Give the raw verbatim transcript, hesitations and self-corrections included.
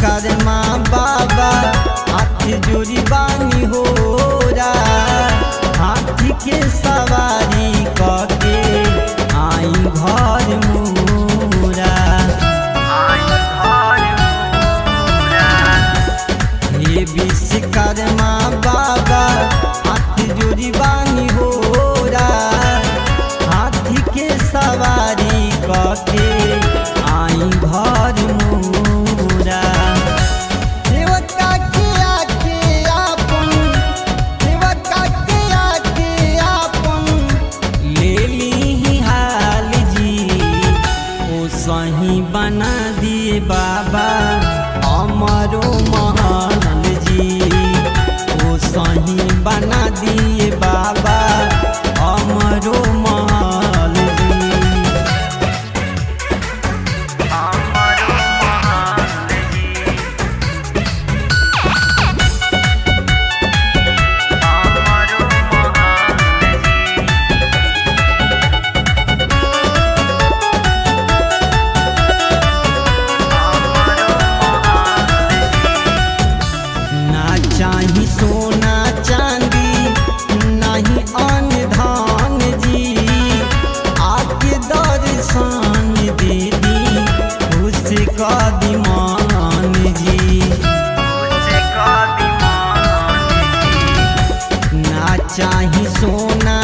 विश्वकर्मा बाबा हाथ जोड़ी बानी हो रा हाथी के सवारी करके आई घर मोरा हे विश्वकर्मा बाबा हाथ जोड़ी बानी हो रा हाथी के सवारी करके आई घर मोरा देवता के आके आपन देवता के आके आपन ले ली हाल जी ओ सही बना दिए बाबा हमारो महल जी ओ सही बना दिए बाबा हमारो महल जी चाही सोना चांदी नहीं अन्न धान जी आके दर्शन दे दी खुश का दीमान जी ना चाही सोना